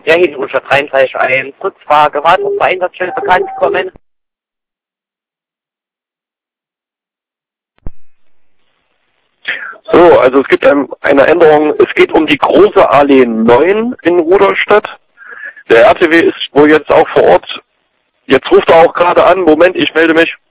Ja, hier die Ruhrstadt 33.1. Rückfrage, Wartung zur Einsatzstelle bekannt kommen. So, also es gibt eine Änderung. Es geht um die große Allee 9 in Rudolstadt. Der RTW ist wohl jetzt auch vor Ort. Jetzt ruft er auch gerade an. Moment, ich melde mich.